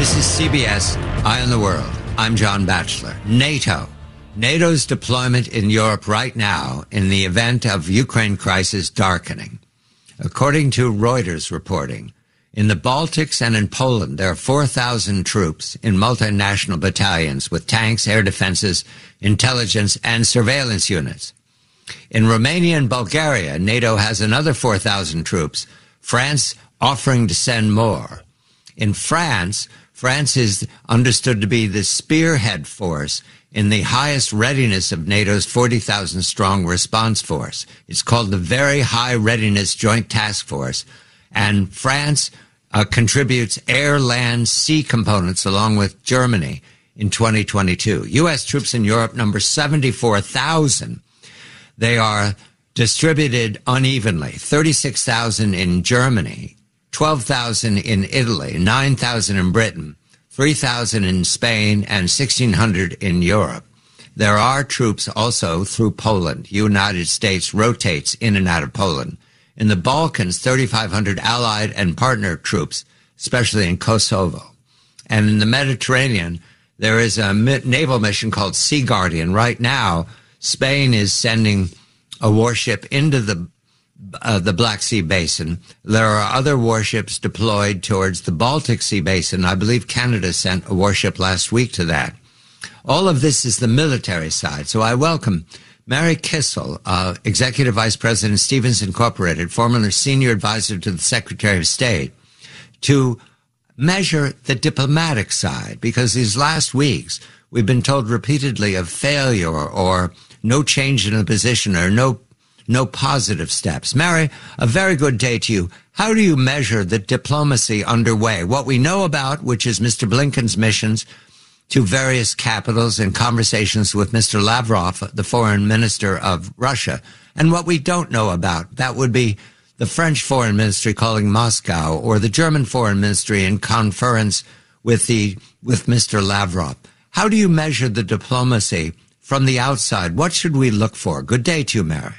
This is CBS Eye on the World. I'm John Batchelor. NATO. NATO's deployment in Europe right now in the event of Ukraine crisis darkening. According to Reuters reporting, in the Baltics and in Poland, there are 4,000 troops in multinational battalions with tanks, air defenses, intelligence, and surveillance units. In Romania and Bulgaria, NATO has another 4,000 troops, France offering to send more. In France is understood to be the spearhead force in the highest readiness of NATO's 40,000 strong response force. It's called the Very High Readiness Joint Task Force. And France contributes air, land, sea components along with Germany in 2022. U.S. troops in Europe number 74,000. They are distributed unevenly. 36,000 in Germany, 12,000 in Italy, 9,000 in Britain, 3,000 in Spain, and 1,600 in Europe. There are troops also through Poland. United States rotates in and out of Poland. In the Balkans, 3,500 allied and partner troops, especially in Kosovo. And in the Mediterranean, there is a naval mission called Sea Guardian. Right now, Spain is sending a warship into the Black Sea Basin. There are other warships deployed towards the Baltic Sea Basin. I believe Canada sent a warship last week to that. All of this is the military side. So I welcome Mary Kissel, Executive Vice President, Stevens Incorporated, formerly Senior Advisor to the Secretary of State, to measure the diplomatic side, because these last weeks we've been told repeatedly of failure or no change in the position or no positive steps. Mary, a very good day to you. How do you measure the diplomacy underway? What we know about, which is Mr. Blinken's missions to various capitals and conversations with Mr. Lavrov, the foreign minister of Russia, and what we don't know about, that would be the French foreign ministry calling Moscow or the German foreign ministry in conference with Mr. Lavrov. How do you measure the diplomacy from the outside? What should we look for? Good day to you, Mary.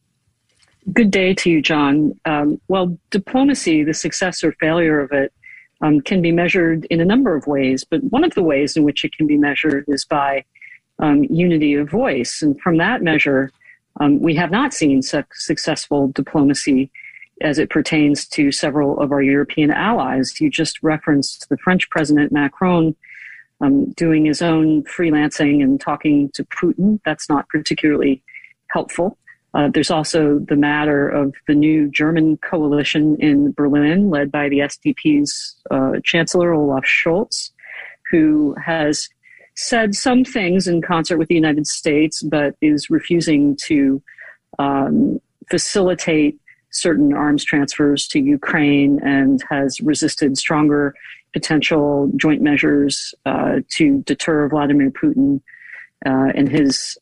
Good day to you, John. Well, diplomacy, the success or failure of it, can be measured in a number of ways, but one of the ways in which it can be measured is by unity of voice. And from that measure, we have not seen successful diplomacy as it pertains to several of our European allies. You just referenced the French President Macron doing his own freelancing and talking to Putin. That's not particularly helpful. There's also the matter of the new German coalition in Berlin, led by the SDP's Chancellor Olaf Scholz, who has said some things in concert with the United States, but is refusing to facilitate certain arms transfers to Ukraine and has resisted stronger potential joint measures to deter Vladimir Putin and his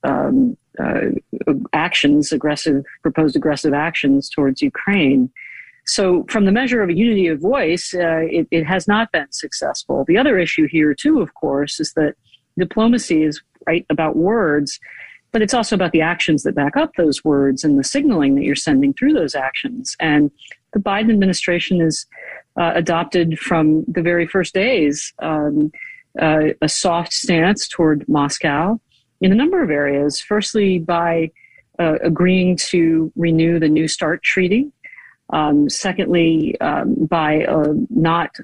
proposed aggressive actions towards Ukraine. So from the measure of a unity of voice, it has not been successful. The other issue here, too, of course, is that diplomacy is right about words, but it's also about the actions that back up those words and the signaling that you're sending through those actions. And the Biden administration has adopted from the very first days a soft stance toward Moscow in a number of areas. Firstly, by agreeing to renew the New START treaty. Secondly, by not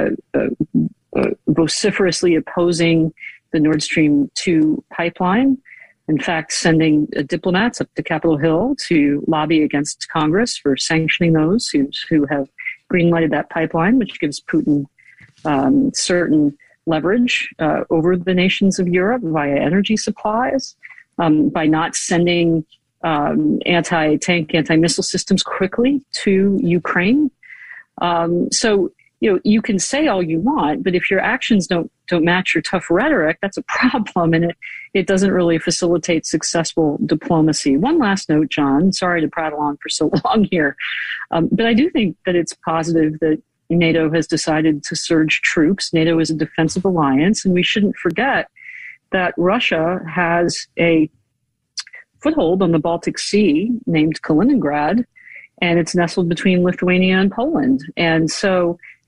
vociferously opposing the Nord Stream 2 pipeline. In fact, sending diplomats up to Capitol Hill to lobby against Congress for sanctioning those who have greenlighted that pipeline, which gives Putin certain leverage over the nations of Europe via energy supplies, by not sending anti-tank, anti-missile systems quickly to Ukraine. So, you can say all you want, but if your actions don't match your tough rhetoric, that's a problem, and it doesn't really facilitate successful diplomacy. One last note, John, sorry to prattle on for so long here, but I do think that it's positive that NATO has decided to surge troops. NATO is a defensive alliance, and we shouldn't forget that Russia has a foothold on the Baltic Sea named Kaliningrad, and it's nestled between Lithuania and Poland. And so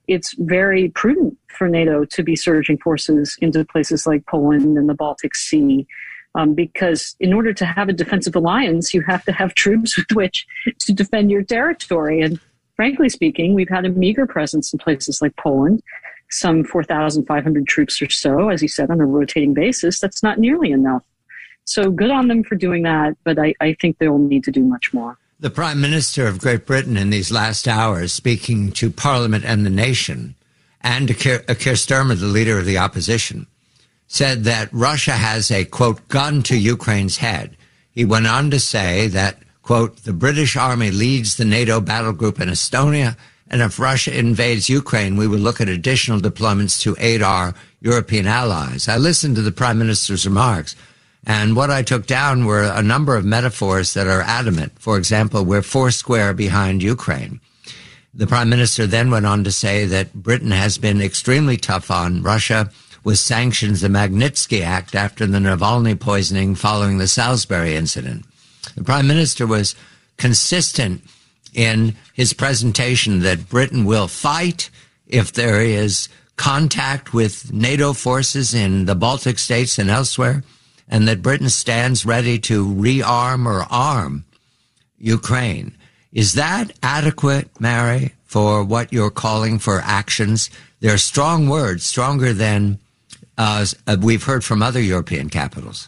it's very prudent for NATO to be surging forces into places like Poland and the Baltic Sea, because in order to have a defensive alliance, you have to have troops with which to defend your territory. And frankly speaking, we've had a meager presence in places like Poland, some 4,500 troops or so, as you said, on a rotating basis. That's not nearly enough. So good on them for doing that, but I think they will need to do much more. The Prime Minister of Great Britain in these last hours, speaking to Parliament and the nation, and to Keir Starmer, the leader of the opposition, said that Russia has a, quote, gun to Ukraine's head. He went on to say that, quote, the British Army leads the NATO battle group in Estonia, and if Russia invades Ukraine, we will look at additional deployments to aid our European allies. I listened to the Prime Minister's remarks, and what I took down were a number of metaphors that are adamant. For example, we're foursquare behind Ukraine. The Prime Minister then went on to say that Britain has been extremely tough on Russia with sanctions, the Magnitsky Act after the Navalny poisoning following the Salisbury incident. The Prime Minister was consistent in his presentation that Britain will fight if there is contact with NATO forces in the Baltic states and elsewhere, and that Britain stands ready to rearm or arm Ukraine. Is that adequate, Mary, for what you're calling for actions? They're strong words, stronger than we've heard from other European capitals.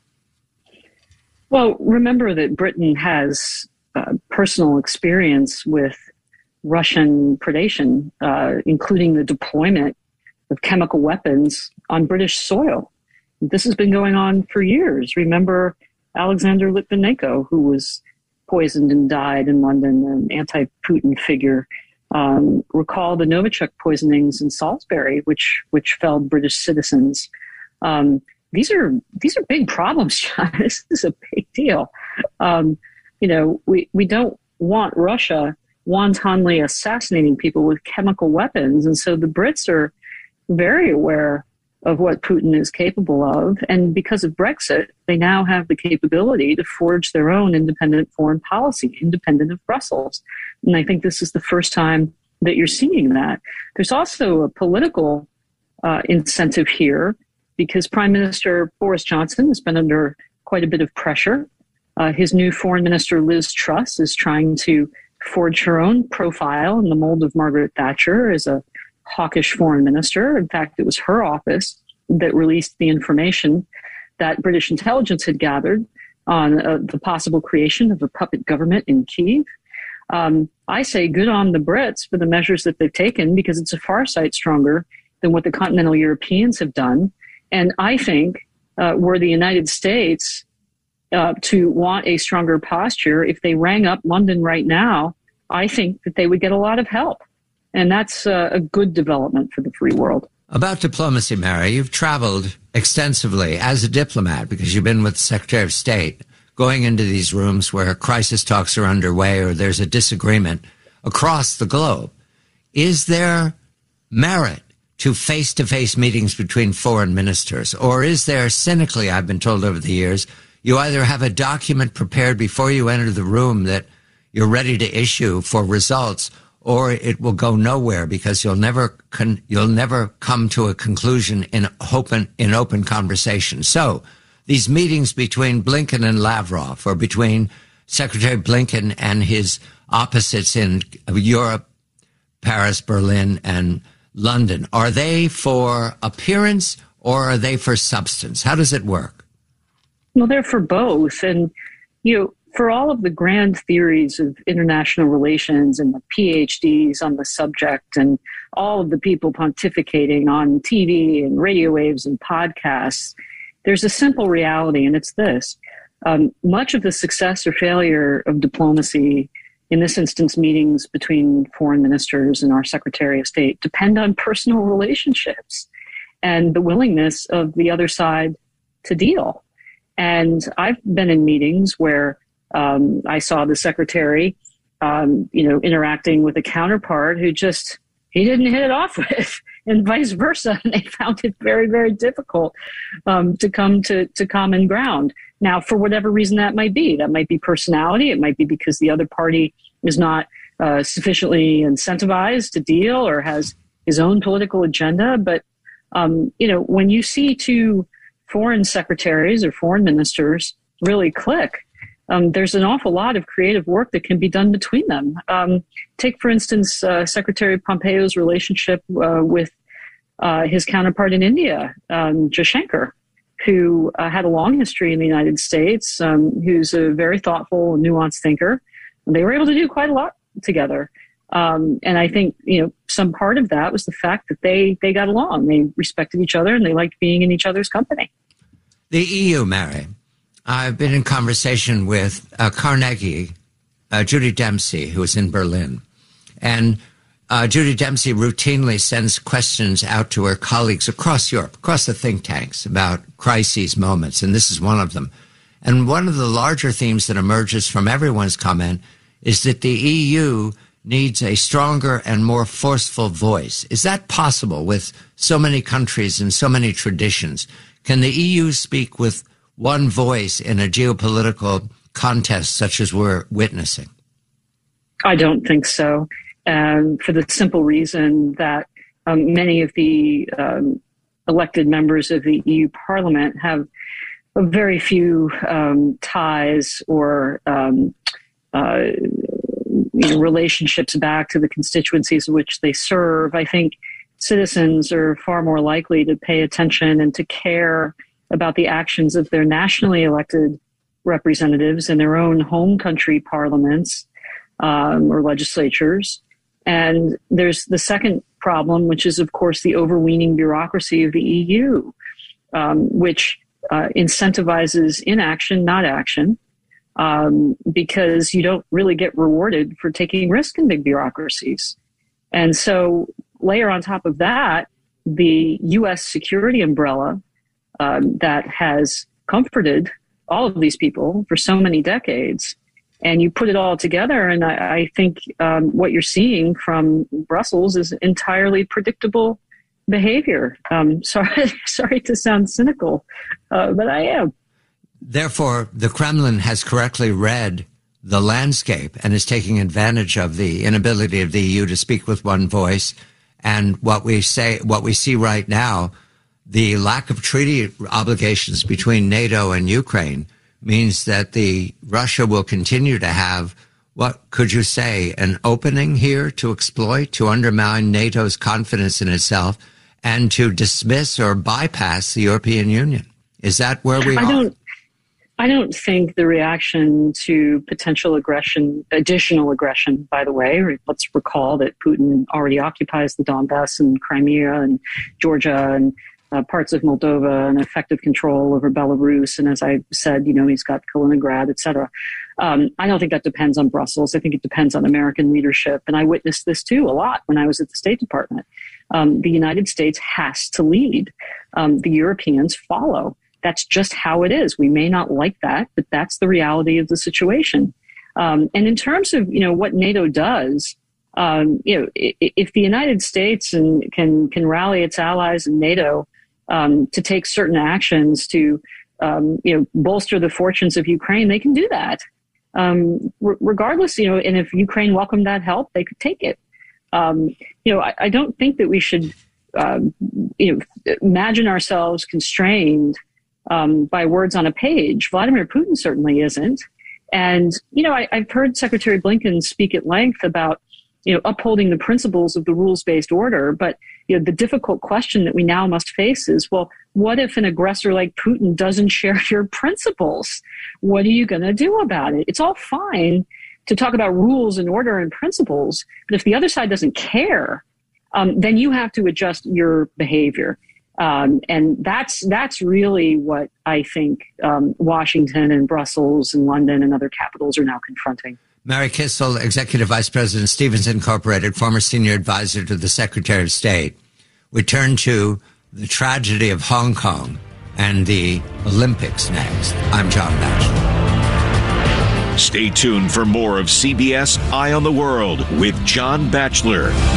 Well, remember that Britain has personal experience with Russian predation, including the deployment of chemical weapons on British soil. This has been going on for years. Remember Alexander Litvinenko, who was poisoned and died in London, an anti-Putin figure. Recall the Novichok poisonings in Salisbury, which felled British citizens. These are big problems, John. This is a big deal. We don't want Russia wantonly assassinating people with chemical weapons, and so the Brits are very aware of what Putin is capable of. And because of Brexit, they now have the capability to forge their own independent foreign policy, independent of Brussels. And I think this is the first time that you're seeing that. There's also a political incentive here because Prime Minister Boris Johnson has been under quite a bit of pressure. His new foreign minister, Liz Truss, is trying to forge her own profile in the mold of Margaret Thatcher as a hawkish foreign minister. In fact, it was her office that released the information that British intelligence had gathered on the possible creation of a puppet government in Kyiv. I say good on the Brits for the measures that they've taken because it's a far sight stronger than what the continental Europeans have done. And I think were the United States to want a stronger posture, if they rang up London right now, I think that they would get a lot of help. And that's a good development for the free world. About diplomacy, Mary, you've traveled extensively as a diplomat because you've been with the Secretary of State, going into these rooms where crisis talks are underway or there's a disagreement across the globe. Is there merit to face-to-face meetings between foreign ministers? Or is there, cynically, I've been told over the years, you either have a document prepared before you enter the room that you're ready to issue for results, or it will go nowhere because you'll never come to a conclusion in open conversation. So these meetings between Blinken and Lavrov, or between Secretary Blinken and his opposites in Europe, Paris, Berlin, and London, are they for appearance or are they for substance? How does it work? Well, they're for both. And, for all of the grand theories of international relations and the PhDs on the subject and all of the people pontificating on TV and radio waves and podcasts, there's a simple reality, and it's this. Much of the success or failure of diplomacy, in this instance, meetings between foreign ministers and our Secretary of State, depend on personal relationships and the willingness of the other side to deal. And I've been in meetings where I saw the secretary, interacting with a counterpart who he didn't hit it off with, and vice versa. And they found it very, very difficult to come to common ground. Now, for whatever reason that might be personality. It might be because the other party is not sufficiently incentivized to deal or has his own political agenda. But, when you see two foreign secretaries or foreign ministers really click, there's an awful lot of creative work that can be done between them. Take, for instance, Secretary Pompeo's relationship with his counterpart in India, Jaishankar, who had a long history in the United States, who's a very thoughtful, nuanced thinker. And they were able to do quite a lot together. And I think, some part of that was the fact that they got along. They respected each other and they liked being in each other's company. The EU, Mary. I've been in conversation with Carnegie, Judy Dempsey, who is in Berlin. And Judy Dempsey routinely sends questions out to her colleagues across Europe, across the think tanks, about crises moments, and this is one of them. And one of the larger themes that emerges from everyone's comment is that the EU needs a stronger and more forceful voice. Is that possible with so many countries and so many traditions? Can the EU speak with one voice in a geopolitical contest such as we're witnessing? I don't think so. For the simple reason that many of the elected members of the EU Parliament have very few ties or relationships back to the constituencies in which they serve. I think citizens are far more likely to pay attention and to care about the actions of their nationally elected representatives in their own home country parliaments or legislatures. And there's the second problem, which is, of course, the overweening bureaucracy of the EU, which incentivizes inaction, not action, because you don't really get rewarded for taking risk in big bureaucracies. And so layer on top of that, the U.S. security umbrella that has comforted all of these people for so many decades. And you put it all together, and I think what you're seeing from Brussels is entirely predictable behavior. Sorry to sound cynical, but I am. Therefore, the Kremlin has correctly read the landscape and is taking advantage of the inability of the EU to speak with one voice. And what we see right now, the lack of treaty obligations between NATO and Ukraine means that Russia will continue to have, what could you say, an opening here to exploit, to undermine NATO's confidence in itself, and to dismiss or bypass the European Union. Is that where we are? I don't think the reaction to potential aggression, additional aggression, by the way, let's recall that Putin already occupies the Donbass and Crimea and Georgia and parts of Moldova and effective control over Belarus. And as I said, he's got Kaliningrad, et cetera. I don't think that depends on Brussels. I think it depends on American leadership. And I witnessed this too a lot when I was at the State Department. The United States has to lead. The Europeans follow. That's just how it is. We may not like that, but that's the reality of the situation. And in terms of, what NATO does, if the United States can rally its allies in NATO to take certain actions to, bolster the fortunes of Ukraine, they can do that. Regardless, and if Ukraine welcomed that help, they could take it. I don't think that we should, imagine ourselves constrained by words on a page. Vladimir Putin certainly isn't. And, I've heard Secretary Blinken speak at length about, upholding the principles of the rules-based order. But, the difficult question that we now must face is, well, what if an aggressor like Putin doesn't share your principles? What are you going to do about it? It's all fine to talk about rules and order and principles, but if the other side doesn't care, then you have to adjust your behavior. And that's really what I think Washington and Brussels and London and other capitals are now confronting. Mary Kissel, Executive Vice President, Stevens Incorporated, former senior advisor to the Secretary of State. We turn to the tragedy of Hong Kong and the Olympics next. I'm John Batchelor. Stay tuned for more of CBS Eye on the World with John Batchelor.